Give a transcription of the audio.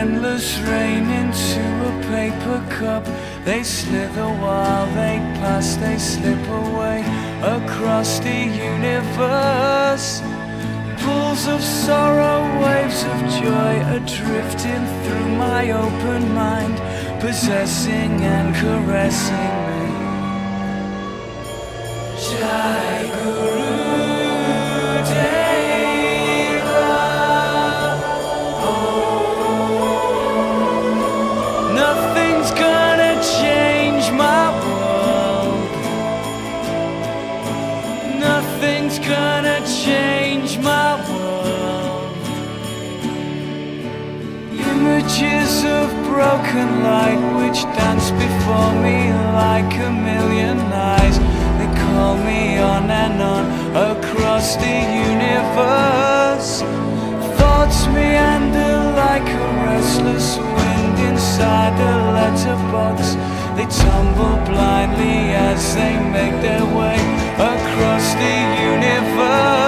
endless rain into a paper cup. They slither while they pass, they slip away across the universe. Pools of sorrow, waves of joy are drifting through my open mind, possessing and caressing me. Jai Guru Deva. Nothing's gonna change my world. Nothing's gonna change my world. Images of broken light which dance before me like a million eyes. They call me on and on across the universe. Thoughts meander like a restless wind inside a letterbox. They tumble blindly as they make their way across the universe.